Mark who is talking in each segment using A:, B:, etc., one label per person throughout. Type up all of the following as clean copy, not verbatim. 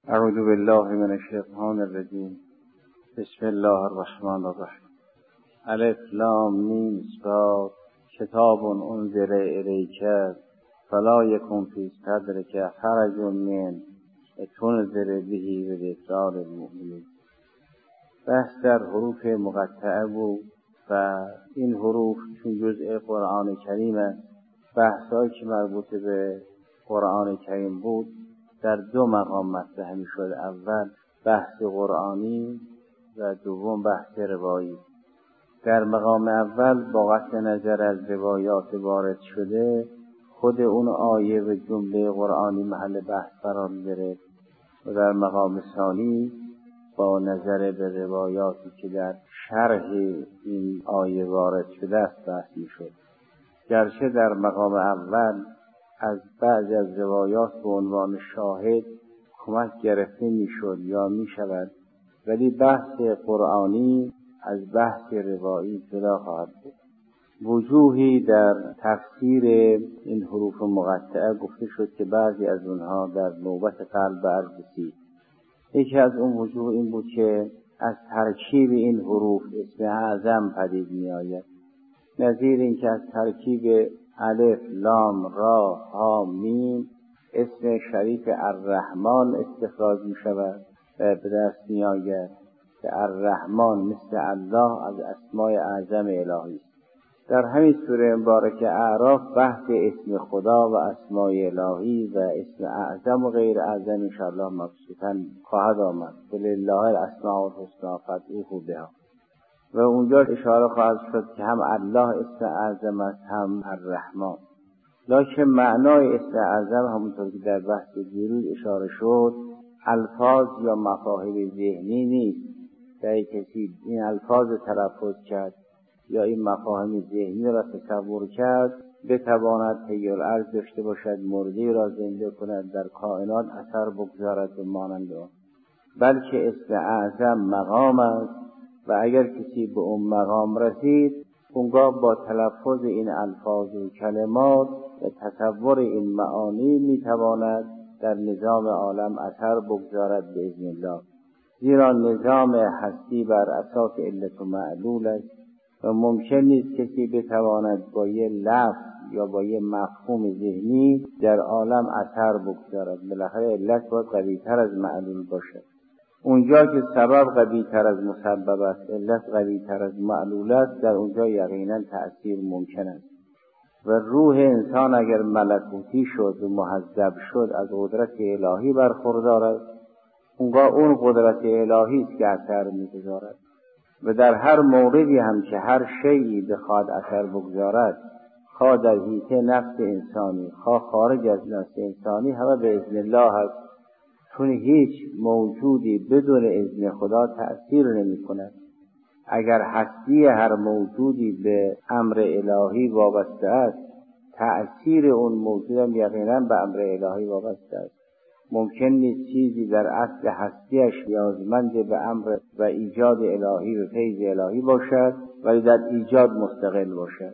A: اعوذ بالله من الشیطان الرجیم. بسم الله الرحمن الرحیم. الف لام میم صاد کتاب انزل الیک فلا یکن فی صدرک حرج منه لتنذر به وذکری للمؤمنین. بحث در حروف مقطعه بود و این حروف چون جزء قرآن کریم است، بحثایی که مربوط به قرآن کریم بود در دو مقام مطرح می‌شد. اول بحث قرآنی و دوم بحث روایی. در مقام اول با قطع نظر از روایات وارد شده خود اون آیه و جمله قرآنی محل بحث قرار گرفت و در مقام ثانی با نظر به روایاتی که در شرح این آیه وارد شده است بحث می‌شد. گرچه در مقام اول از بعضی از روایات به عنوان شاهد کمک گرفته میشد یا میشود، ولی بحث قرآنی از بحث روایی جدا خواهد بود. وجوهی در تفسیر این حروف مقطعه گفته شد که بعضی از اونها در نوبت قلب عرض رسید. یکی از اون وجوه این بود که از ترکیب این حروف اسم اعظم پدید می آید، نظیر این که از ترکیب الف لام را ها میم اسم شریف الرحمن استخراج می شود و به دست می آید که الرحمن مثل الله از اسماء اعظم الهی است. در همین سوره مبارکه اعراف بحث اسم خدا و اسماء الهی و اسم اعظم و غیر اعظم انشاءالله مبسوطاً خواهد آمد. لله الاسماء الحسنی فادعوه بها. و اونجا اشاره خواهد شد که هم الله اسم اعظم است هم الرحمن. لکن معنای اسم اعظم همونطور که در بحث دیروز اشاره شد الفاظ یا مفاهیم ذهنی نیست که کسی این الفاظ تلفظ کرد یا این مفاهیم ذهنی را تصور کرد بتواند حی الارض داشته باشد، مردی را زنده کند، در کائنات اثر بگذارد و مانند آن، بلکه اسم اعظم مقام است و اگر کسی به اون مقام رسید اونگاه با تلفظ این الفاظ و کلمات و تصور این معانی میتواند در نظام عالم اثر بگذارد باذن الله. زیرا نظام هستی بر اساس علت و معلول است و ممکن نیست کسی بتواند با یه لفظ یا با یه مفهوم ذهنی در عالم اثر بگذارد. بالاخره علت باید قوی‌تر از معلول باشد. اونجا که سبب قوی‌تر از مسبب است، علت قوی‌تر از معلول است، در اونجا یقینا تأثیر ممکن است. و روح انسان اگر ملکوتی شد و مهذب شد از قدرت الهی برخوردار است، اونگاه اون قدرت الهی است که اثر می‌گذارد. و در هر موردی هم که هر شیئی بخواد اثر بگذارد، خواه در حیطه نفس انسانی خواه خارج از نفس انسانی، همه به اذن الله است، چون هیچ موجودی بدون اذن خدا تأثیر نمی کند. اگر هستی هر موجودی به امر الهی وابسته است، تأثیر اون موجود هم یقینا به امر الهی وابسته است. ممکن نیست چیزی در اصل هستیش نیازمند به امر و ایجاد الهی و فیض الهی باشد ولی در ایجاد مستقل باشد.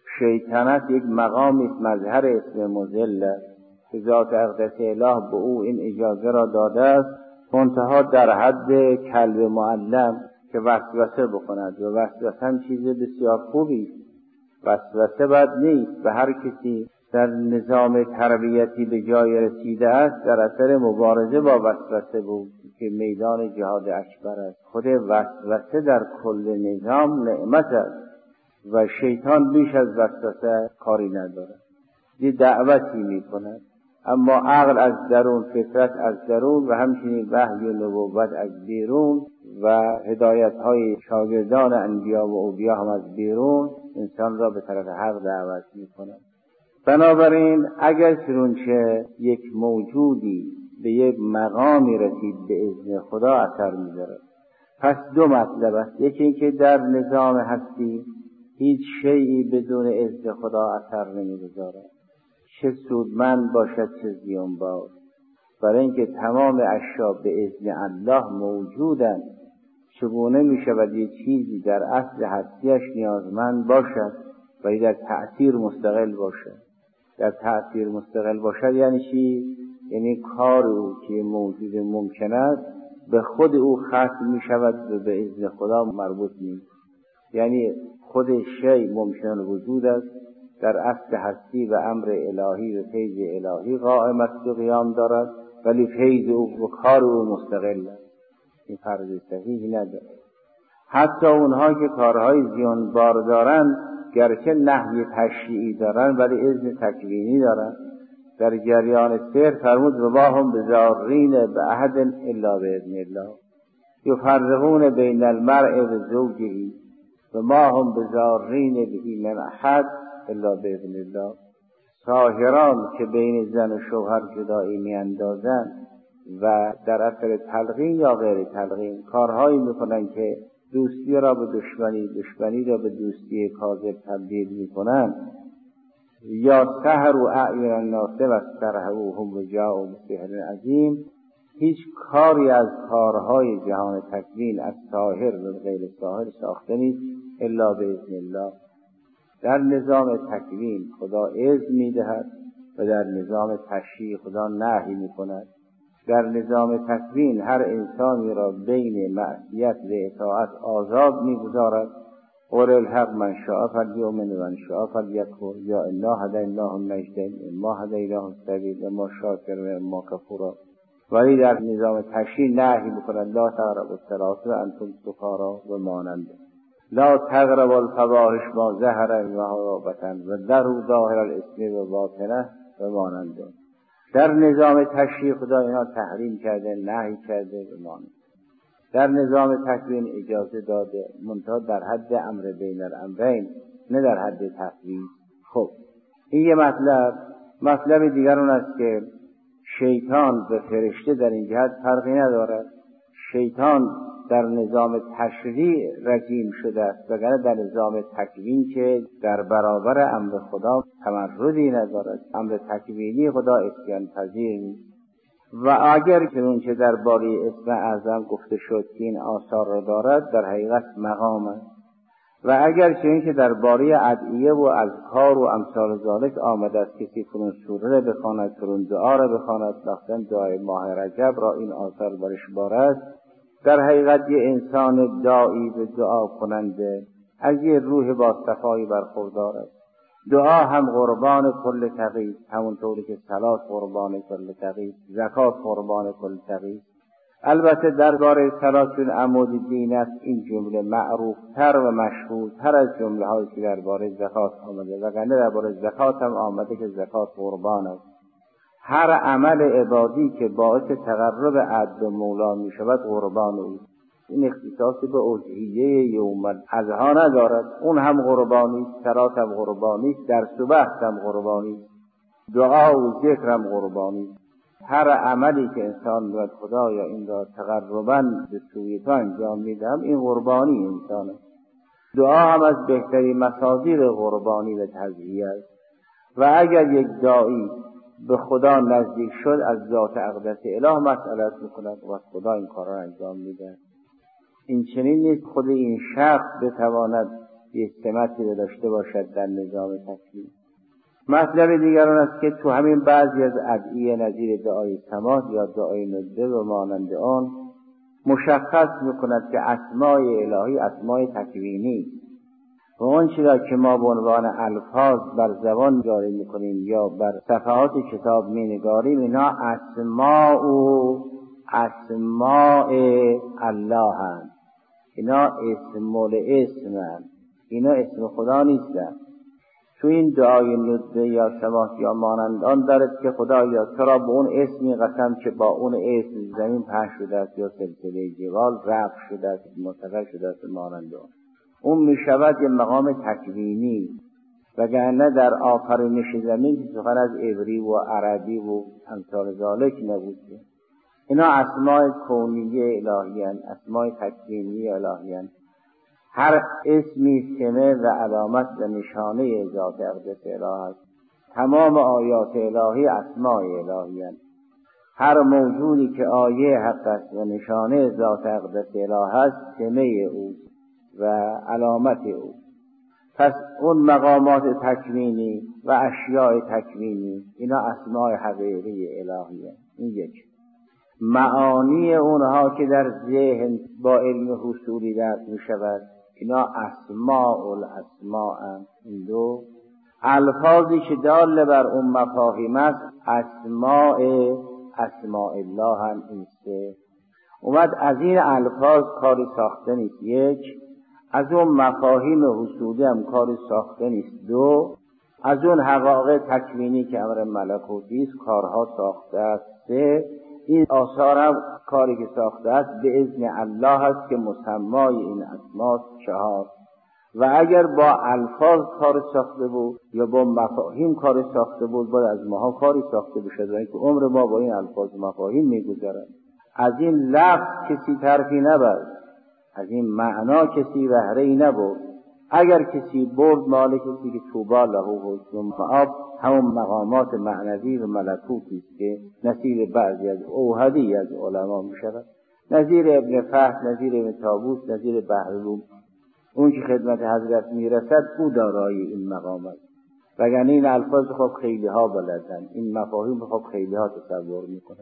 A: شیطنت یک مقامی است، مظهر اسم مذل است که ذات اقدس اله به او این اجازه را داده است، منتها در حد کلب معلم که وسوسه بکند. و وسوسه هم چیز بسیار خوبی است. وسوسه بد نیست و هر کسی در نظام تربیتی به جای رسیده است در اثر مبارزه با وسوسه بود که میدان جهاد اکبر است. خود وسوسه در کل نظام نعمت است و شیطان بیش از وسوسه کاری ندارد، یه دعوتی میکند. اما عقل از درون، فطرت از درون و همچنین وحی و نبوت از بیرون و هدایت‌های شاگردان انبیا و اولیاء هم از بیرون انسان را به طرف حق دعوت میکند. بنابراین اگر چنانچه یک موجودی به یک مقامی رسید به اذن خدا اثر می‌دارد، پس دو مطلب است. یکی این که در نظام هستی هیچ شیئی بدون اذن خدا اثر نمی‌گذارد، چه سودمند باشد چه زیانبار، برای اینکه تمام اشیاء به اذن الله موجودند. چگونه می‌شود یک چیزی در اصل هستیش نیازمند باشد ولی در تأثیر مستقل باشد؟ در تأثیر مستقل باشد یعنی چی؟ یعنی کار او که موجود ممکن است به خود او ختم می شود و به اذن خدا مربوط نیست. یعنی خود شیء ممکن وجود است، در اصل هستی و امر الهی و فیض الهی قائم است و قیام دارد، ولی فیض او و کار او مستقل است، این فرض صحیحی ندارد. حتی اونها که کارهای زیانبار دارند گرچه نهی تشریعی دارند ولی اذن تکوینی دارند. در جریان سیر فرمود و ما هم بضارین باحد الا باذن الله یفرقون بین المرء و زوجه و ما هم بضارین به من احد الا باذن الله. ساحران که بین زن و شوهر جدایی میاندازند و در اثر تلقین یا غیر تلقین کارهایی میکنند که دوستی را به دشمنی، دشمنی را به دوستی کاذب تبدیل میکنند، یا سحر و اعین الناس و استرهبوهم و جاءوا بسحر عظیم. هیچ کاری از کارهای جهان تکوین از ساحر و غیر ساحر ساخته نیست الا باذن الله. در نظام تکوین خدا اذن میدهد و در نظام تشریع خدا نهی میکند. در نظام تکوین هر انسانی را بین معصیت و اطاعت آزاد میگذارد. قل الحق من شاء فلیؤمن و من شاء فلیکفر یا انا هدیناه النجدین اما هدیناه السبیل اما شاکر و اما کفورا. ولی در نظام تشریع نهی میکند لا تقربوا الصلاة وانتم سکاری و مانند. لا تقربوا الفواحش ما ظهر منها و بطن و ذروا ظاهر الاثم و باطنه و مانند. در نظام تشریع خدا اینا تحریم کرده، نهی کرده و مانند. در نظام تکوین اجازه داده، منتها در حد امر بین الامرین، نه در حد تفویض. خب این یه مطلب دیگر اون است که شیطان به فرشته در این جهت فرقی ندارد. شیطان در نظام تشریع رجیم شده است، وگرنه در نظام تکوین که در برابر امر خدا تمردی ندارد. امر تکوینی خدا اسیان پذیر نیست. و اگر که اون چه در باره اسم اعظم گفته شد که این آثار را دارد در حقیقت مقام است، و اگر که این که در باره ادعیه و اذکار و امثال ذالک آمده است کسی کنون سوره را بخواند، کنون دعا را بخواند، مثلا دعای ماه رجب را این آثار برش بارد، در حقیقت یه انسان داعی به دعا کننده از یه روح با صفایی برخوردار است. دعا هم قربان کل تقی، همونطوری که صلات قربان کل تقی، زکات قربان کل تقی. البته درباره صلات چون عمود دین است این جمله معروفتر و مشهورتر از جمله هایی که درباره زکات آمده، وگرنه درباره زکات هم آمده که زکات قربان است. هر عمل عبادی که باعث تقرب عبد به مولا می شود قربان اوست. این اختصاصی به اضحیه یوم الاضحی ندارد. اون هم قربانی است، صلات هم قربانی است، درس و بحث هم قربانی است، دعا و ذکر هم قربانی است. هر عملی که انسان میگوید خدایا این را تقرباً به سوی تو انجام میدم، این قربانی انسان است. دعا هم از بهترین مصادیق قربانی و تضحیه است. و اگر یک داعی به خدا نزدیک شد از ذات اقدس اله مسئلت میکند و از خدا این کار را انجام میده. این چنین نیست خود این شخص بتواند یک سمتی داشته باشد در نظام تکوین. مطلب دیگر آن است که تو همین بعضی از ادعیه نظیر دعای سماع یا دعای ندبه و مانند آن مشخص میکند که اسمای الهی اسمای تکوینی و اون چیزا که ما به عنوان الفاظ بر زبان جاری میکنیم یا بر صفحات کتاب مینگاریم، اینا اسماء الله هست. اینا اسم هست، اینا اسم خدا نیستن. تو این دعای ندبه یا سماع یا مانند آن دارد که خدایا تو را به اون اسمی قسم که با اون اسم زمین پهن شده است یا سلسله جبال رفع شده است، مرتفع شده است مانند اون می شود یه مقام تکوینی، وگرنه در آفرینش زمین که سخن از عبری و عربی و امثال ذالک نبود. اینا اسماء کونیه الهیان، اسماء تکوینی الهیان. هر اسمی سمه و علامت و نشانه ذات اقدس اله است. تمام آیات الهی اسماء الهیان. هر موجودی که آیه حق است و نشانه ذات اقدس اله است سمه او و علامت او. پس اون مقامات تکوینی و اشیاء تکوینی اینا اسماء حقیقی الهیه. این یک. معانی اونها که در ذهن با علم حصولی درک می شود اینا اسماء الاسماء هم. این دو. الفاظی که دال بر اون مفاهیم است اسماء الله هم. این سه. اومد از این الفاظ کاری ساخته نیست. یک. از اون مفاهیم حصولی هم کاری ساخته نیست. دو. از اون حقایق تکوینی که امر ملکوتی است کارها ساخته است. سه. این آثار هم کاری که ساخته است به اذن الله است که مسمای این اسماء. چهار. و اگر با الفاظ کار ساخته بود یا با مفاهیم کار ساخته بود باید از ماها کاری ساخته بشد، و که عمر ما با این الفاظ و مفاهیم میگذرد. از این لفظ کسی طرفی نبرد، از این معنا کسی بهره‌ای نبرد. اگر کسی برد مال کسی که طوبی له حسن مآب، همون مقامات معنوی و ملکوتی است که نصیب بعضی از اوحدی از علما میشود، نظیر ابن فهد، نظیر ابن طاووس، نظیر بحرروم. اون که خدمت حضرت میرسد او دارای این مقام است. وگرنه این الفاظ خب خیلی ها بلدن، این مفاهیم خب خیلی ها تصور میکنن.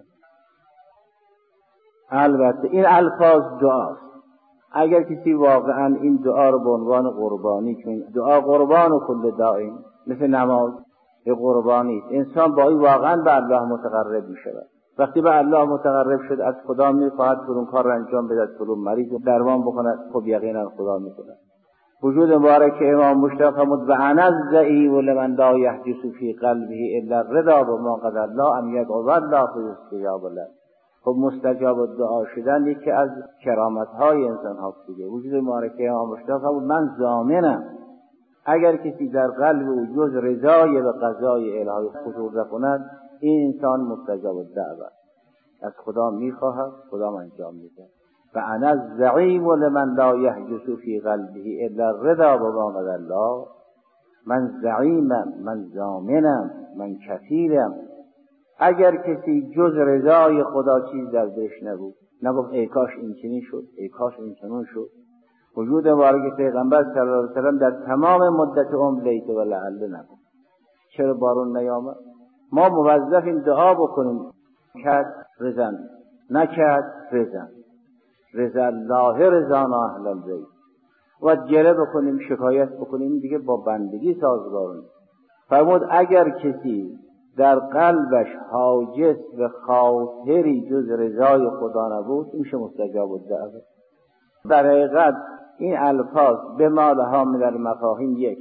A: البته این الفاظ دعاست. اگر کسی واقعا این دعا رو به عنوان قربانی، چون دعا قربان و کل دائم مثل نماز قربانی است، انسان با این واقعا به الله متقرب می شود. وقتی به الله متقرب شد از خدا می‌خواهد که اون کار را انجام بدهد، کدوم مریض رو درمان بکند، خب یقینا خدا می‌کند. وجود مبارک امام مشتاق فرمود و انا الضعیف لمن لا یحدث فی قلبه الا الرضا بما قضى الله ان يدعو الله فیستجاب له. خب مستجاب الدعا شدن یکی از کرامت‌های انسان هاست دیگه. وجود مبارک امام مشتاق فرمود من ضامنم اگر کسی در قلب او جز رضای به قضای الهی حضور نکند، این انسان مستجاب الدعوه از خدا میخواهد، خدا انجام میده. و انا الزعیم لمن لا یحدث فی قلبه الا الرضا بما قضى الله. من زعیمم، من ضامنم، من کفیلم. اگر کسی جز رضای خدا چیز در دلش نبود، نگفت ای کاش این چنین شد، ای کاش این چنون شد. وجود مبارک پیغمبر صلی الله علیه و سلم در تمام مدت عمر لیت و لعل نگفت. چرا بارون نیامد؟ ما موظفیم دعا بکنیم. کرد رزن، نکرد رزن، رضا الله رضانا اهل البیت. و گله بکنیم، شکایت بکنیم، دیگه با بندگی سازگار نیست. فرمود اگر کسی در قلبش حاجت و خاطری جز رضای خدا نبود، میشه مستجاب الدعوه. در حقیقت این الفاظ به ما لها من المفاهیم یک،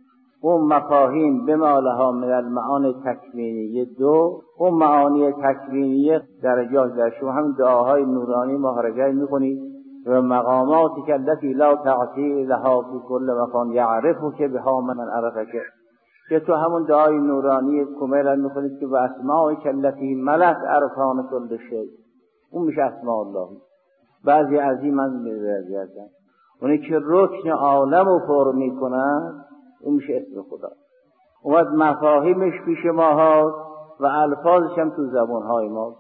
A: اون مفاهیم به ما لها من المعانی تکوینیه دو. اون معانی تکوینیه درجات در شما همین دعاهای نورانی مهرجای میکنید و مقاماتی که التي لا تعطیل لها فی کل مکان یعرفو که بها من عرفه، که تو همون دعای نورانی کمیل میکنید که به اسماء که التي ملت ارکان کل شیء، اون میشه اسماء الله. بعضی عظیم از می‌رزیدن اونی که رکن عالم رو پر میکنن، اون میشه اسم خدا. اومد مفاهیمش پیش ما هاست و الفاظش هم تو زبانهای ماست.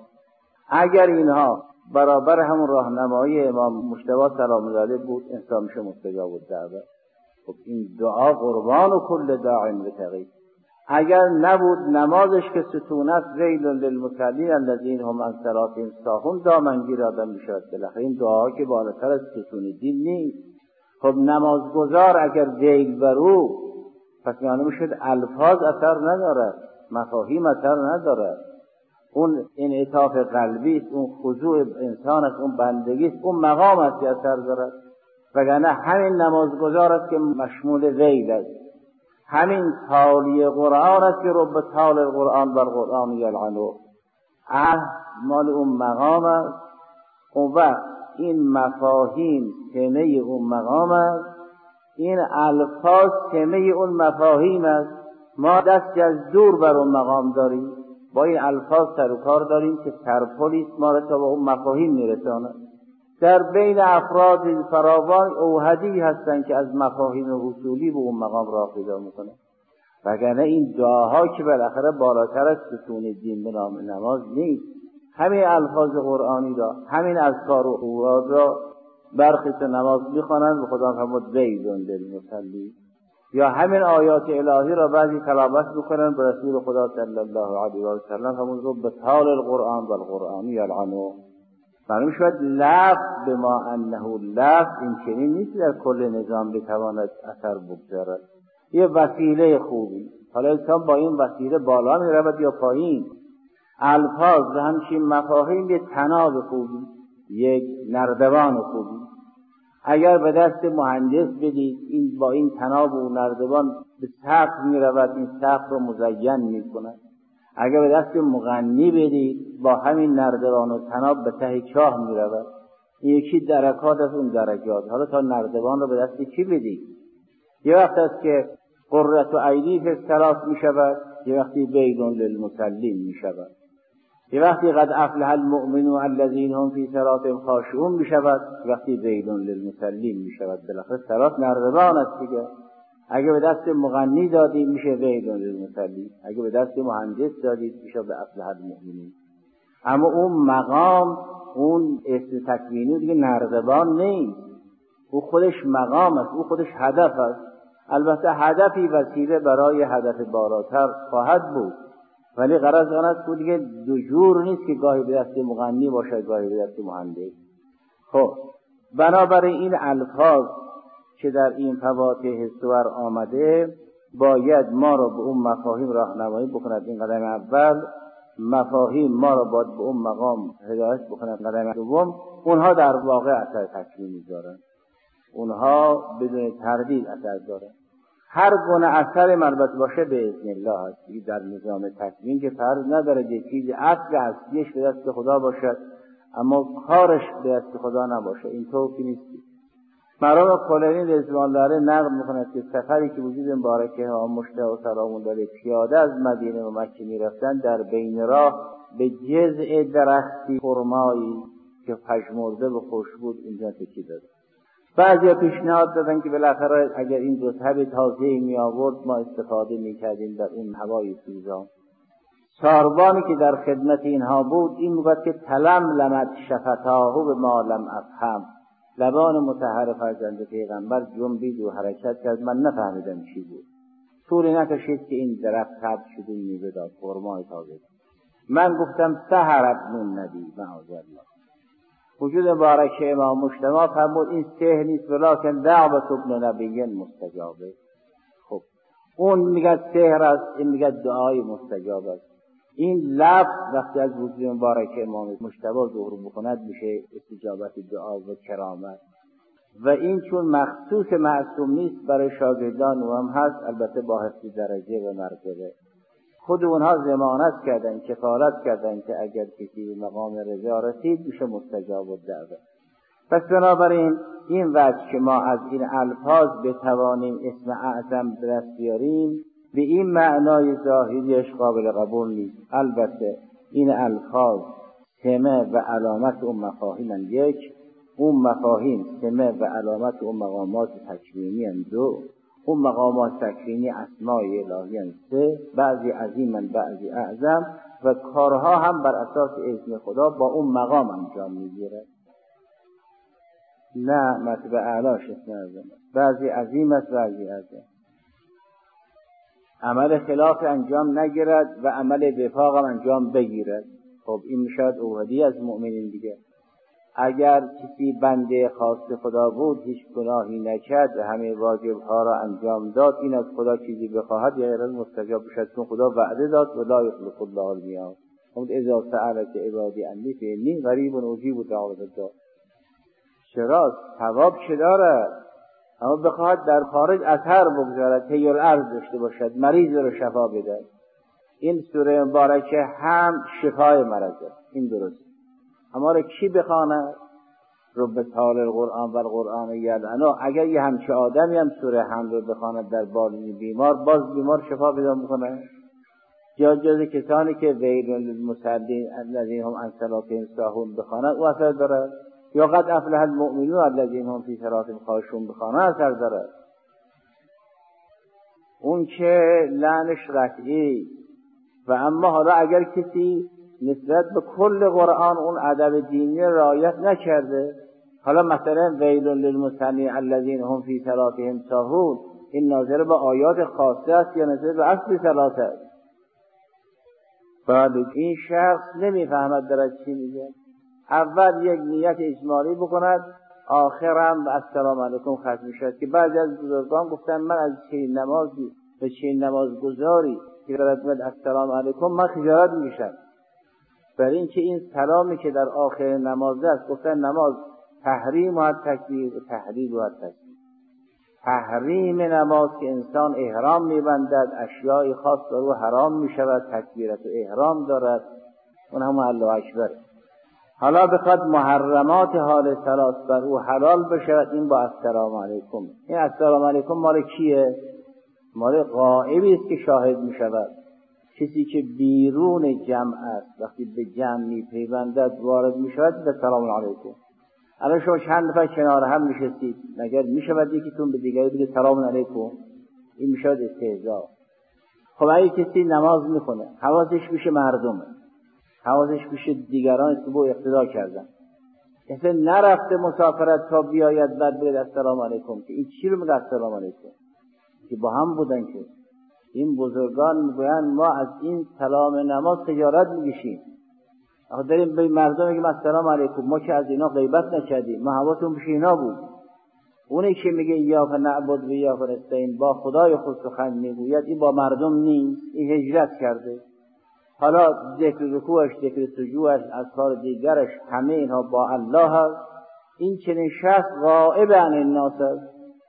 A: اگر اینها برابر همون راهنمایی امام مجتبی سلام علیه بود، انسان میشه مستجاب الدعوه. خب این دعا قربان و کل داعی بتقی. اگر نبود نمازش که ستون است، ویل للمصلین الذین هم عن صلاتهم ساهون، دامنگیر آدم میشود. بالاخره این دعا که بالاتر از ستون دین نیست. خب نمازگزار اگر ویل بر او، پس معلوم شد الفاظ اثر ندارد، مفاهیم اثر ندارد. اون انعطاف قلبی است، اون خضوع انسان است، اون بندگی است، اون مقام است که اثر دارد. وگرنه همین نمازگزار است که مشمول ویل است، همین تالی قرآن است که رب تال القرآن بر قرآن یلعنو، مال اون مقام است. اون وقت این مفاهیم تمه اون مقام است، این الفاظ تمه اون مفاهیم است. ما دستی از دور بر اون مقام داریم، با این الفاظ سر و کار داریم که سرپلی است ما را تا به اون مفاهیم میرساند. در بین افراد فراوان اوحدی هستند که از مفاهیم حصولی به اون مقام راه پیدا میکنند. وگرنه این دعاها که بالاخره بالاتر از ستون دین به نام نماز نیست. همین الفاظ قرآنی را، همین اذکار و اوراد را برخی تو نماز میخوانند و خدا فرمود ویل للمصلین. یا همین آیات الهی را بعضی تلاوت بکنن به رسول خدا صلی الله علیه و سلم، همون رو به طال القرآن و القرآن یلعنو. معلوم شد لفظ به ما انه لفظ این چنین نیست در کل نظام بتواند اثر بگذارد. یه وسیله خوبی، حالا انسان با این وسیله بالا می رود یا پایین. الفاظ و همچنین مفاهیم یه طناب خوبی، یک نردبان خوبی. اگر به دست مهندس بدید این با این طناب و نردبان به سقف می رود، این سقف رو مزین می کند. اگر به دست مغنی بدید با همین نردبان و طناب به ته چاه می رود. این یکی درکات از اون درجات. حالا تا نردبان رو به دست کی بدید؟ یه وقت است که قرة عینی فی الصلاة می شود، یه وقتی ویل للمصلین می شود، یه وقتی قد افلح المؤمنون الذین هم فی صلاتهم خاشعون می شود، یه وقتی ویل للمصلین می شود. بالاخره صلات نردبان است دیگه. اگه به دست مغنی دادید میشه ویل للمصلین، اگه به دست مهندس دادید میشه به افلح المؤمنین. اما اون مقام، اون اسم تکوینی دیگه نردبان نیست، او خودش مقام است، او خودش هدف است. البته هدفی وسیله برای هدف بالاتر خواهد بود، ولی غرض آن است که دیگه دو جور نیست که گاهی به دست مغنی باشد گاهی به دست مهندس. خب بنابراین این الفاظ که در این فواتح سور آمده باید ما را به اون مفاهیم راهنمایی بکند. این قدم اول. مفاهیم ما را باید به اون مقام هدایت بکند. قدم دوم، اونها در واقع اثر تکوینی دارند، اونها بدون تردید اثر دارند. هر گونه اثر مربوط باشه به اذن الله است. در نظام تکوین که فرض نداره که چیز اصلیش به دست خدا باشد اما کارش به دست خدا نباشه، این طوری نیست. مرحوم کلینی رضوان الله نقل می‌کند که سفری که وجود مبارکه ها مشتاق و سلام علیه پیاده از مدینه و مکه می‌رفتند، در بین راه به جذع درختی خرمایی که پژمرده و خوشبو اینجا تکیه داد. بعضی پیشنهاد دادن که بالاخره اگر این دو تب تازه‌ای می آورد ما استفاده می‌کردیم در اون هوای سوزان. ساربانی که در خدمت اینها بود این میگفت که تلملمت شفتاه به ما لم افهم، لبان مطهر فرزند پیغمبر جنبید و حرکت کرد، من نفهمیدم چی بود. طولی نکشید که این درخت سبز شد و میوه داد، خرمای تازه. من گفتم سحر ابن النبی معاذالله. وجود مبارک امام مجتبی فرمود این سحر نیست ولکن دعوت ابن نبی مستجابه. خب اون میگه سحر است، این میگه دعای مستجاب است. این لفظ وقتی از وجود مبارک امام مجتبی ظهور بکند میشه استجابت دعا و کرامت. و این چون مخصوص معصوم نیست برای شاگردان او هم هست، البته با حفظ درجه و مرتبه. خود اونها ضمانت کردن، کفالت کردن که اگر کسی به مقام رضا رسید میشه مستجاب الدعوه. پس بنابراین این وجه که ما از این الفاظ بتوانیم اسم اعظم به دست بیاریم به این معنای ظاهریش قابل قبول نیست. البته این الفاظ سمه و علامت اون مفاهیم یک، اون مفاهیم سمه و علامت اون مقامات تکوینی هم دو، اون مقامات تکوینی اسمای الهی هم سه، بعضی عظیمن بعضی اعظم و کارها هم بر اساس اذن خدا با اون مقام انجام میگیره. نه مرتبه اعلاش اسم اعظم، بعضی عظیم است بعضی اعظم. عمل خلاف انجام نگیرد و عمل وفاق هم انجام بگیرد. خب این میشود اوهدی از مؤمنین دیگه. اگر کسی بنده خاص خدا بود هیچ گناهی نکرد و همه واجبها را انجام داد، این از خدا چیزی بخواهد یا غیر مستجاب بشد، چون خدا وعده داد و لا یخلف الله المیعاد. اذا سألك عبادی انی فانی قریب اجیب دعوت الداع. چرا؟ ثواب چه دارد؟ اما بخواهد در خارج اثر بگذارد، طی الارض داشته باشد، مریض رو شفا بده. این سوره مبارکه هم شفای مرض است، این درست. اما را کی بخواند؟ رب طال القرآن و القرآن یلعنو. اگر یه همچه آدمی هم سوره هم رو بخواند در بالین بیمار، باز بیمار شفا پیدا میکنه. یا جز کسانی که ویل للمصلین الذین هم عن صلاتهم ساهون بخواند او اثر دارد، یا قد افلح المؤمنون الذین هم فی صلاتهم خاشعون بخواند اثر دارد. اون که لعنش قطعی. و اما حالا اگر کسی نسبت به کل قرآن اون ادب دینی رعایت نکرده، حالا مثلا ویل للمصلین الذین هم فی صلاتهم ساهون، این ناظر به آیات خاصه است یا ناظر به اصل ثلاثه است؟ بعد این شخص نمیفهمد دارد چی میگه. اول یک نیت اجمالی بکند، آخرم السلام علیکم ختم میشد. که بعضی از بزرگان گفتن من از چنین نمازی و چنین نمازگزاری که دارد السلام علیکم من خجالت میکشم، برای اینکه این سلامی که در آخر نماز است، گفتن نماز تحریم و تکبیر و تحلیل و تکبیر. تحریم نماز که انسان احرام میبندد، اشیاء خاص بر او حرام میشود، تکبیرت و احرام دارد، اون هم الله اکبر. حالا بخواد محرمات حال ثلاث بر او حلال بشود، این با السلام علیکم. این السلام علیکم مال کیه؟ مال غائبی است که شاهد میشود. کسی که بیرون جمع است وقتی به جمع میپیوندد وارد میشود به سلام علیکم. الان شما چند نفر کنار هم نشستید، مگر میشود یکیتون به دیگری بگه سلام علیکم؟ این میشود استهزاء. خب اگه کسی نماز میخونه حواسش پیش مردمه، حواسش پیش دیگران است که با اقتدا کردن، اصلا نرفته مسافرت تا بیاید بعد بگه السلام علیکم، که این چی رو میگه السلام علیکم؟ که با هم بودن که این بزرگان میگویند ما از این سلام نماز خجالت میکشیم. آخه داریم به مردم میگیم السلام علیکم، ما که از اینا غیبت نکردیم، ما حواسمون پیش اینا بود. اونی که میگه ایاک نعبد و ایاک نستعین با خدای خود سخن میگوید، این با مردم نیست، این هجرت کرده. حالا ذکر رکوعش، ذکر سجودش، اذکار دیگرش، همه اینها با الله هست. این چنین شخص غائب عن الناس است،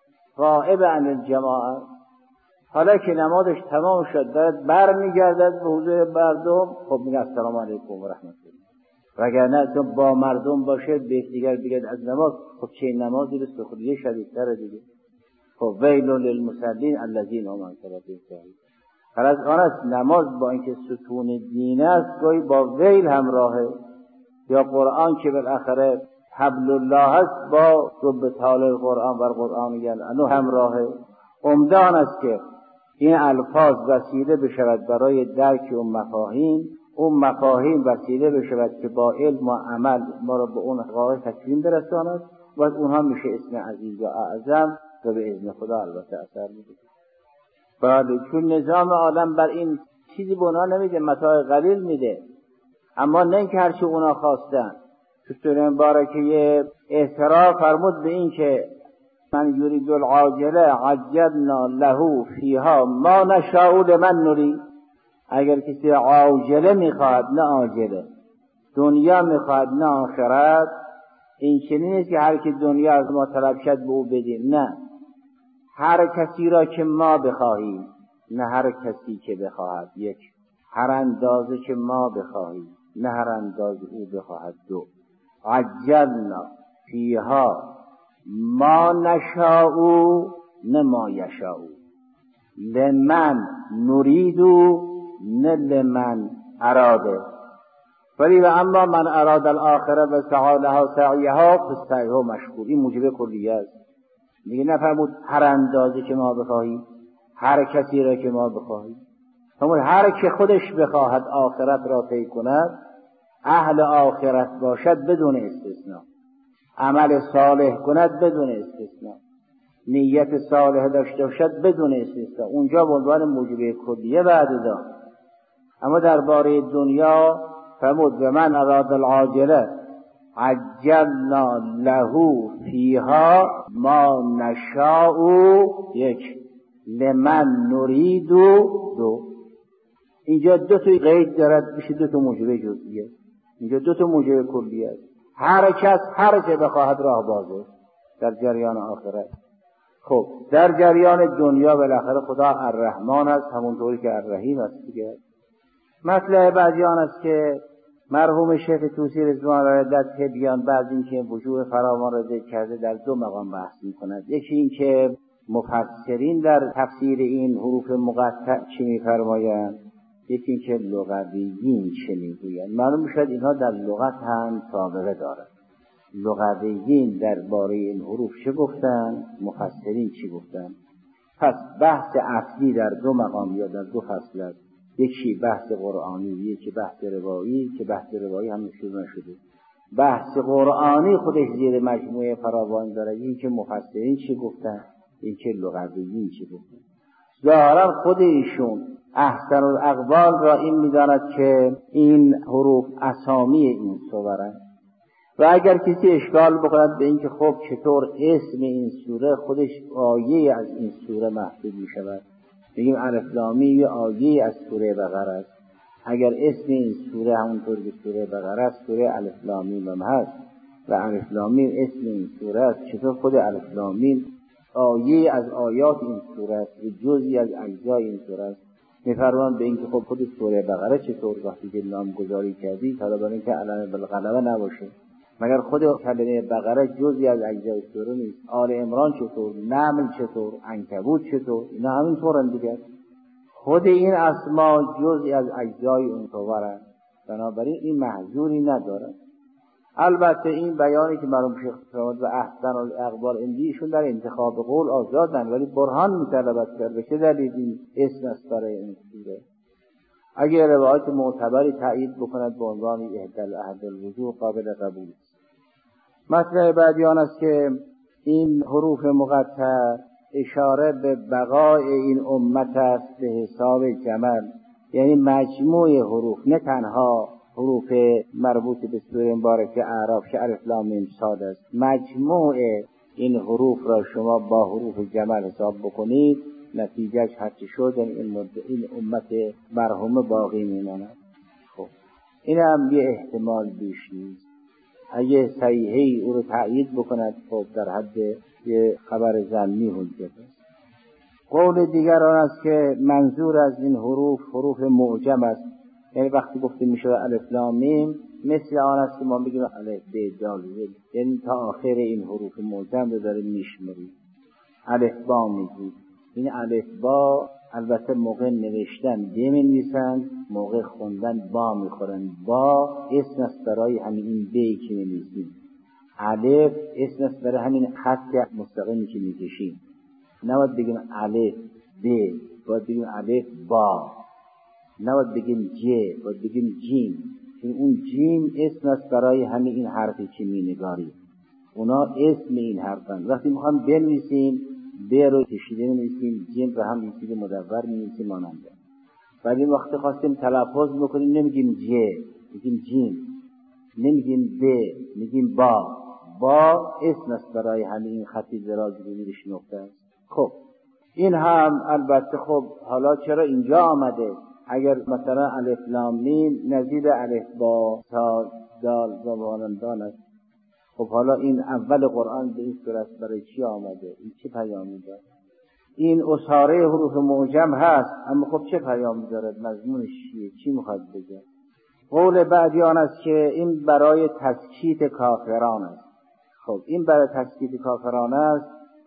A: غائب عن الجماعه. حالا که نمازش تمام شد دارد برمیگردد به حضور مردم، خب میگه السلام علیکم و رحمت الله. وگرنه تو با مردم باشه به یکدیگر بگید از نماز، خب چه نمازی رو سخریه شدیدتر دیگه. خب ویل للمصلین الذین هم عن صلاتهم ساهون. غرض آن است نماز با اینکه ستون دین است گاهی با ویل همراهه، یا قرآن که بالاخره حبل الله است با رب طال القرآن و قرآن یلعنه همراهه. عمده آن است که این الفاظ وسیله بشود برای درک اون مفاهیم، اون مفاهیم وسیله بشود که با علم و عمل ما را به اون حقایق تکریم برساند و از اونها میشه اسم عزیز و اعظم و به اذن خدا البته اثر میده. بله، چون نظام عالم بر این چیزی به اونا نمیده، متاع قلیل میده، اما نه اینکه هرچی اونا خواستن. تو سوره مبارکه اعتراف فرمود به این که من یرید العاجله عجلنا له فیها ما نشاء لمن نرید. اگر کسی عاجله میخواهد نه عاجله، دنیا میخواهد نه آخرت، این چنین نیست که هر کی دنیا از ما طلب شد به او بدیم. نه، هر کسی را که ما بخواهیم، نه هر کسی که بخواهد. یک، هر اندازه که ما بخواهیم، نه هر اندازه او بخواهد. دو، عجلنا فیها ما نشاء نه ما یشاء، لمن نریدو نه لمن اراده. ولی و اما من اراد الاخره و سعی لها سعیها فسعیها مشکور. این موجب کلیه است. میگه نفرمود هر اندازه که ما بخواهیم، هر کسی را که ما بخواهیم. فرمود هر که خودش بخواهد آخرت را طی کند، اهل آخرت باشد بدون استثناء، عمل صالح کند بدون استثناء، نیت صالح داشته باشد بدون استثناء، اونجا به عنوان موجب کلیه بعد داد. اما درباره دنیا فرمود و من اراد العاجله عجلنا له فیها ما نشاء. یک، لمن نرید. دو، اینجا دو تا قید دارد، میشه دو تا موجب جزئیه، اینجا دو تا موجب کلیه است. هر کس هر چه بخواهد راه بازه در جریان آخرت. خب در جریان دنیا بالاخره خدا الرحمن است، همونطوری که الرحیم است دیگه. مطلب بعضی آن است که مرحوم شیخ طوسی رضوان الله در تبیان بعد این که وجوه فراوان را ذکر کرده در دو مقام بحث می‌کند. یکی این که مفسرین در تفسیر این حروف مقطع چی می‌فرمایند، یکی این که لغویین چه می‌گویند. معلوم شد اینها در لغت هم سابقه دارند. لغویین درباره این حروف چه گفتند، مفسرین چی گفتند. پس بحث اصلی در دو مقام یا در دو فصل است. یکی بحث قرآنی، یکی بحث روایی، که بحث روایی هم شروع نشده. بحث قرآنی خودش زیر مجموعه فراوان داره، این که مفسرین چی گفتن، این که لغوی چی بود. ظاهرا خود ایشون احسن الاقوال را این می‌داند که این حروف اسامی این سوره‌اند. و اگر کسی اشکال بکند به این که خب چطور اسم این سوره خودش آیه از این سوره محسوب می شود، بگیم الف لام میم یه آیه از سوره بقره است. اگر اسم این سوره همونطور که سوره بقره است، سوره الف لام میم هم هست و الف لام میم اسم این سوره است، چطور خود الف لام میم آیه از آیات این سوره است و جزئی از اجزای این سوره است؟ می‌فرمایند به این که خب خود سوره بقره چطور وقتی که نامگذاری کردی حالا برای اینکه علم بالغلبه نباشه، مگر خود کلمه بقره جزئی از اجزای سوره نیست؟ آل عمران چطور؟ نمل چطور؟ عنکبوت چطور؟ اینا همینطورن دیگه. خود این اسما جزئی از اجزای اون سوره‌اند، بنابراین این محظوری نداره. البته این بیانی که مرحوم شیخ فرمود و احسن الاقوال اندیشون در انتخاب قول آزادن، ولی برهان می‌طلبد به چه دلیل این اسم است برای این سوره. اگر روایت معتبری تایید بکند به عنوان احد الوجوه قابل قبول است. مطلب بعدی آن است که این حروف مقطع اشاره به بقای این امت است به حساب جمل، یعنی مجموع حروف، نه تنها حروف مربوط به سوره مبارکه اعراف که الف لام میم صاد است. مجموع این حروف را شما با حروف جمل حساب بکنید، نتیجهش هرچی شد این امت مرحومه باقی میماند. خب این هم یه احتمال بیش نیست. اگه صحیحی او رو تأیید بکند خب در حد یه خبر ظنی حجت است. قول دیگر آن است که منظور از این حروف معجم است، یعنی وقتی گفته میشه الف لام میم مثل آن است که ما بگیم الف ب دال ز، یعنی تا آخر این حروف معجم رو داره میشمرید. الف با میگید، این الف با البته موقع نوشتن ب می‌نویسن، موقع خوندن با میخورن. با اسم است برای همین این بی که می‌نویسیم. الف اسم است برای همین خط مستقیمی که می‌کشیم. نباید بگیم الف ب، باید بگیم الف با. نباید بگیم ج، باید بگیم جیم، چون اون جیم اسم است برای همین این حرفی که می‌نگاریم. اونا اسم این حرفن. وقتی میخوام بنویسیم ب رو کشیده می‌نویسیم، جیم رو هم می‌نویسیم مدور می‌نویسیم ماننده. ولی وقتی خواستیم تلفظ بکنیم نمیگیم ج، میگیم جیم. نمیگیم ب، میگیم با. با اسم است برای همین این خطی درازی که میرش نقطه است. خب این هم البته خب حالا چرا اینجا آمده؟ اگر مثلا الف لام میم نظیر الف با تا دال و مانندان است، خب حالا این اول قرآن به این صورت برای چی آمده؟ این چه پیامی داره؟ این اساره حروف معجم هست، اما خب چه پیامی دارد؟ مضمونش چیه؟ چی میخواد بگه؟ قول بعدی آن است که این برای تسکیت کافران است. خب این برای تسکیت کافران است،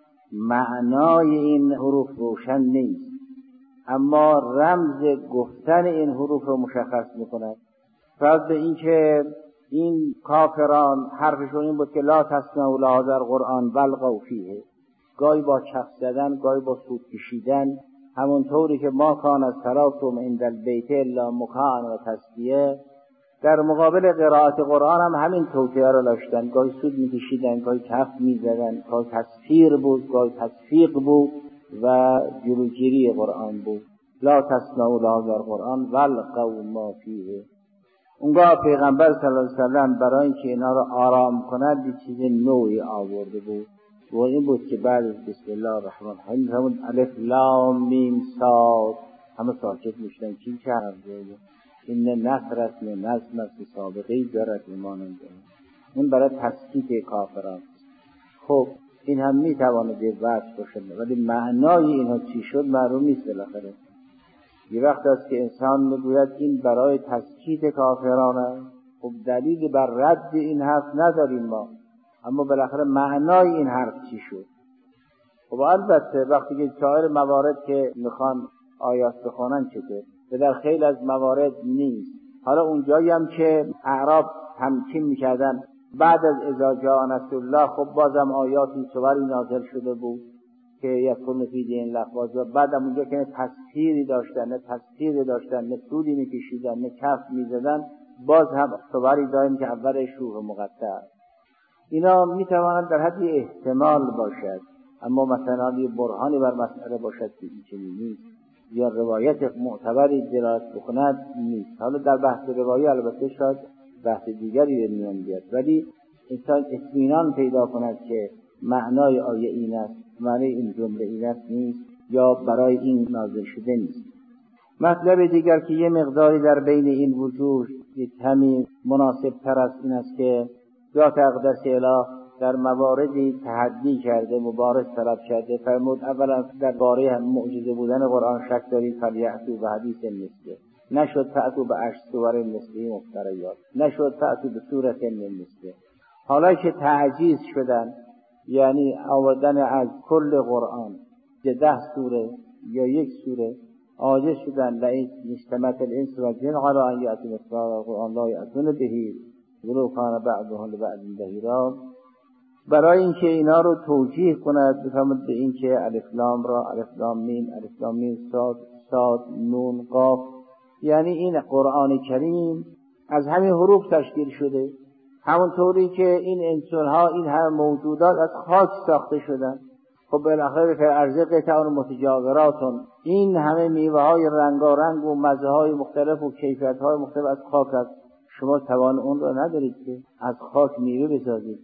A: معنای این حروف روشن نیست، اما رمز گفتن این حروف رو مشخص میکند. فرض به این که این کافران حرفشون این بود که لا تسمعوا لهذا القرآن والغوا فیه، گاهی با چفت زدن، گاهی با سود کشیدن، همونطوری که ما کان از تراکم عند البیت الا مکاء و تسلیه. در مقابل قرائت قرآن هم همین توطئه را داشتن، گاهی سود میکشیدن، گاهی کف میزدن، گاهی تصفیر بود، گاهی تصفیق بود و جلوگیری قرآن بود. لا تسمعوا لهذا القرآن والغوا ما فیه. اونگاه پیغمبر صلی الله علیه وسلم برای اینکه اینا رو آرام کند یه چیز نوعی آورده بود و این بود که بعد از بسم الله الرحمن الرحیم همون الف لام میم صاد همه ساکت میشدن. چی حرف زده؟ این نصرت من نظم است سابقه‌ای دارد ایمانم دارد. این برای تسکیت کافران. خب این هم میتواند یه وجه باشه، ولی معنای اینها چی شد معلوم نیست. بالاخره یه وقت است که انسان میگوید این برای تسکیت کافران است، خب دلیل بر رد این حرف نداریم ما، اما بالاخره معنای این حرف چی شد؟ خب البته وقتی که سایر موارد که میخوان آیات بخونن چطور و در خیلی از موارد نیست. حالا اونجایی هم که اعراب تمکین میکردن بعد از اذا جاء نصر الله، خب بازم آیاتی سوری نازل شده بود که یکون فی دین لفظ و بعد هم اونجا که تسخیری داشتن نه سودی میکشیدن نه کف میزدن، باز هم سوری داریم که اول شروع مقطع. اینا میتوانند در حد احتمال باشد، اما مثلا یه برهانی بر مسئله باشد که این چنین نیست یا روایت معتبری دلالت بکند نیست. حالا در بحث روایی البته شاید بحث دیگری به میان بیاد، ولی انسان اطمینان پیدا کند که معنای آیه این است، معنای این جمله این است نیست یا برای این نازل شده نیست. مطلب دیگر که یه مقداری در بین این وجود کمی مناسب تر است این است که ذات اقدس اله در مواردی تحدی کرده، مبارز طلب کرده. فرمود اولا در باره معجزه بودن قرآن شک دارید، فلیأتوا بحدیث مثله. نشد فأتوا بعشر سور مثله مفتریات، نشد فأتوا بسورة من مثله. حالا که تعجیز شدن، یعنی آوردن از کل قرآن 10 سوره یا 1 سوره، عاجز شدن. لئن اجتمعت الانس والجن على ان یأتوا بمثل القرآن لا یأتون به ولو کان بعضهم لبعض ظهیرا. برای اینکه اینا رو توجیه کند بفهمد به اینکه الف لام را الف لام میم صاد نون قاف، یعنی این قرآن کریم از همین حروف تشکیل شده، همونطوری که این انسان‌ها این همه موجودات از خاک ساخته شدن. خب بالاخره فی الارض قطع متجاورات، این همه میوه‌های رنگارنگ و مزه‌های مختلف و کیفیت‌های مختلف از خاک است. شما توان اون رو ندارید که از خاک میوه بسازید.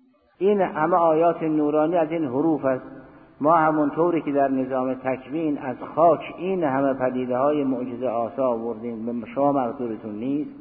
A: این همه آیات نورانی از این حروف است. ما همونطوری که در نظام تکوین از خاک این همه پدیده‌های معجزه آسا آوردیم، به شما مقدورتون نیست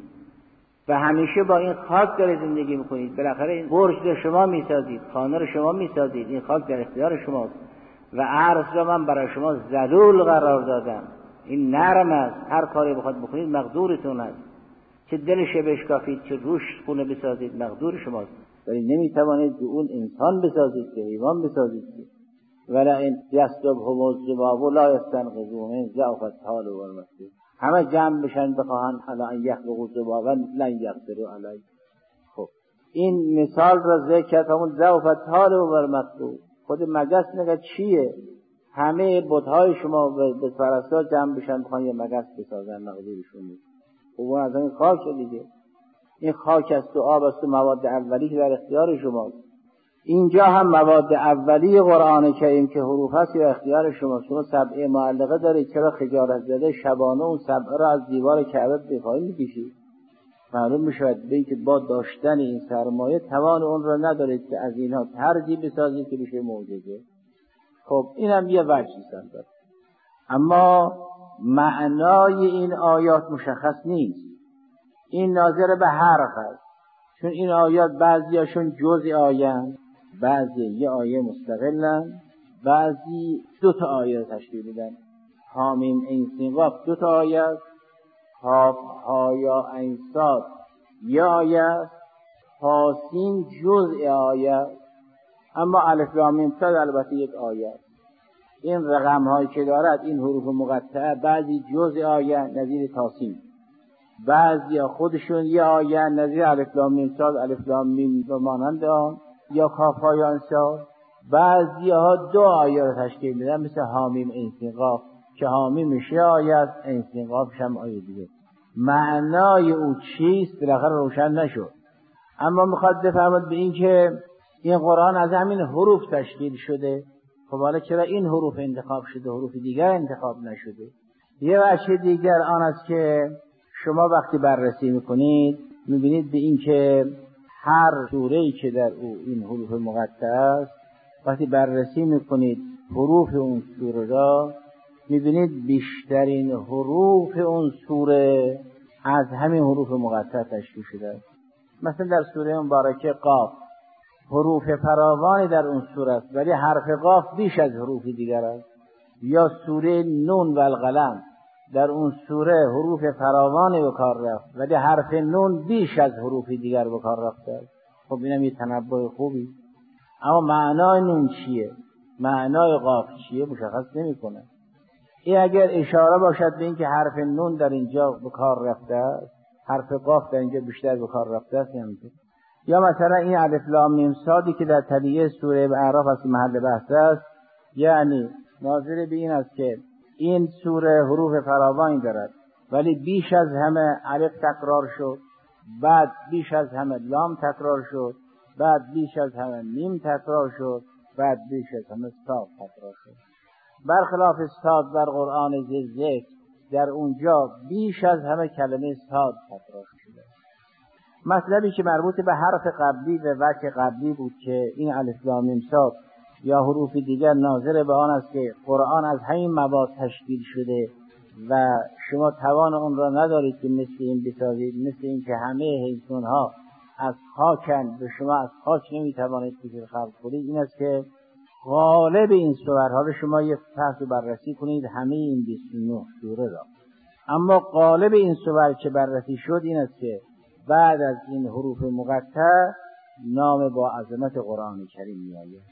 A: و همیشه با این خاک داره زندگی میکنید. بالاخره این برج رو شما میسازید، خانه رو شما میسازید، این خاک در اختیار شماست و عرض رو من برای شما ذلول قرار دادم، این نرم است، هر کاری بخواد بکنید مقدورتون است. چه دلش بشکافید، چه روش خونه بسازید، مقدور شماست. ولی نمیتوانید به اون انسان بسازید که حیوان بسازید که ولا این یسلبهم الذباب لا یستنقذون من ضعف الطالب والمطلوب. همه جمع بشن بخواهن حالا ان یخلقوا ذبابا لن یقدروا علیه. خب این مثال را ذکر کرد، همون ضعف الطالب والمطلوب. خود مگس نگه چیه؟ همه بت‌های شما به پرستا جمع بشن بخوان یه مگس بسازن، مقدورشون نیست. خب اون از این خاک دیگه، این خاک است و آب است و مواد اولی که در اختیار شماست. اینجا هم مواد اولی قرآن کریم که حروف هست یا اختیار شماست. شما سبعه معلقه دارید، چرا خجالت زده شبانه اون سبعه را از دیوار کعبه به پایین میکشید؟ معلوم میشود به اینکه با داشتن این سرمایه توان اون را ندارید که از اینها طرزی بسازید که بشه معجزه. خب اینم یه وجهی است، اما معنای این آیات مشخص نیست. این ناظر به حرف است، چون این آیات بعضیاشون جزء آیه‌اند، بعضی یه آیه مستقلن، بعضی 2 تا آیه تشکیل میدن. حامیم عین سین قاف 2 تا آیه است، قاف ها یا عین صاد یه آیه است، حاسین جزء آیه است، اما الف لام میم صاد البته یک آیه است. این رقم هایی که دارد این حروف مقطعه بعضی جزء آیه نظیر تاسین، بعضی خودشون یه آیه نظیر الف لام میم صاد الف لام میم و مانند آن یا کاف ها یا انصاد، بعضی ها 2 آیه رو تشکیل میدن مثل حامیم عین سین قاف که حامیمش یه آیه است، عین سین قافش هم آیه دیگه. معنای او چیست بالاخره روشن نشد، اما میخواد بفهمد به این که این قرآن از همین حروف تشکیل شده. خب حالا چرا این حروف انتخاب شده، حروف دیگر انتخاب نشده؟ یه وجه دیگر آن است که شما وقتی بررسی میکنید میبینید به این که هر سوره‌ای که در او این حروف مقطع است، وقتی بررسی میکنید حروف اون سوره را میبینید بیشترین حروف اون سوره از همین حروف مقطع تشکیل شده است. مثلا در سوره مبارکه قاف حروف فراوانی در اون سوره است، ولی حرف قاف بیش از حروف دیگر است. یا سوره نون و القلم در اون سوره حروف فراوانی به کار رفت، ولی حرف نون بیش از حروف دیگر به کار رفته است. خب اینم یه تنبؤ خوبی، اما معنای نون چیه، معنای قاف چیه مشخص نمی‌کنه. این اگر اشاره باشد به این که حرف نون در اینجا به کار رفته است، حرف قاف در اینجا بیشتر به کار رفته است، یا مثلا این الف لام میم صادی که در تلیه سوره اعراف است محل بحث است، یعنی ناظر به این است که این سوره حروف فراوانی دارد، ولی بیش از همه الف تکرار شد، بعد بیش از همه لام تکرار شد، بعد بیش از همه میم تکرار شد بعد بیش از همه صاد تکرار شد. برخلاف صاد در قرآن ذکر در اونجا بیش از همه کلمه صاد تکرار شده. مطلبی که مربوط به حرف قبلی و وجه قبلی بود که این الف لام میم صاد یا حروف دیگر ناظر به آن است که قرآن از همین مواد تشکیل شده و شما توان اون را ندارید که مثل این بسازید، مثل این که همه حیوان ها از خاکن و شما از خاک نمیتوانید چیزی خلق کنید. این است که غالب این سورها رو شما یک فحص بررسی کنید، همه این 29 سوره را. اما غالب این سور که بررسی شد این است که بعد از این حروف مقطع نام با عظمت قرآن کریم میآید.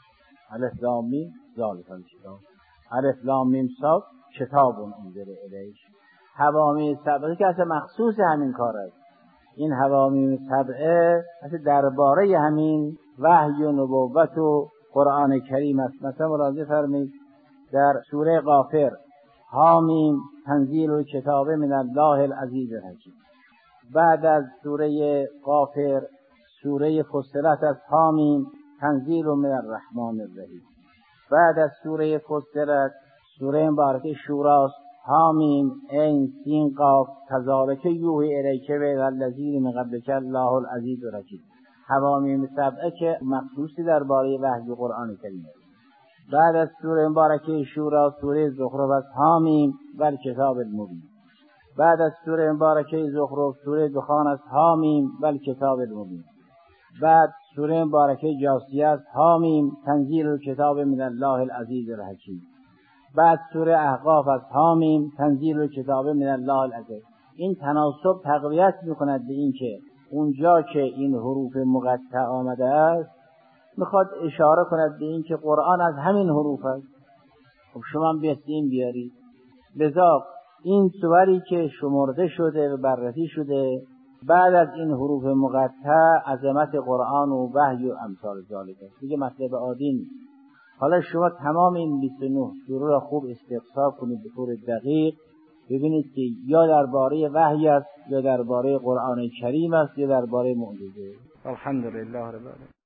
A: الف لام میم ذالک الکتاب، الف لام میم صاد کتاب انزل الیک. حوامیم سبعه که اصلا مخصوص همین کار است. این حوامیم سبعه اصلا درباره همین وحی و نبوت و قرآن کریم است. مثلا ملاحظه فرمایید در سوره غافر حامیم تنزیل الکتاب من الله العزیز الحکیم. بعد از سوره غافر سوره فصلت از حامیم تنزیل من الرحمن الرحیم. بعد از سوره فصلت سوره مبارکه شورا حامیم عین سین قاف کذالک یوحی الیک و الذین من قبلک الله العزیز الحکیم. حوامیم سبعه که مخصوصی درباره وحی قرآن کریم است. بعد از سوره مبارکه شورا سوره زخرف از حامیم و الکتاب المبین. بعد از سوره مبارکه زخرف سوره دخان از حامیم و الکتاب المبین. بعد سوره مبارکه جاثیه از حامیم تنزیل الکتاب من الله العزیز الحکیم. بعد سوره احقاف از حامیم تنزیل الکتاب من الله العزیز. این تناسب تقویت میکند به این که اونجا که این حروف مقطع آمده است میخواد اشاره کند به این که قرآن از همین حروف است. خب شما هم بیستین بیارید. لذا این سوری که شمرده شده و بررسی شده بعد از این حروف مقطع عظمت قرآن و وحی و امثال ذالک است. دیگه مطلب عادی نیست. حالا شما تمام این 29 سوره را خوب استقصا کنید به طور دقیق، ببینید که یا درباره وحی است یا درباره قرآن کریم است یا درباره معجزه. الحمدلله رب العالمین.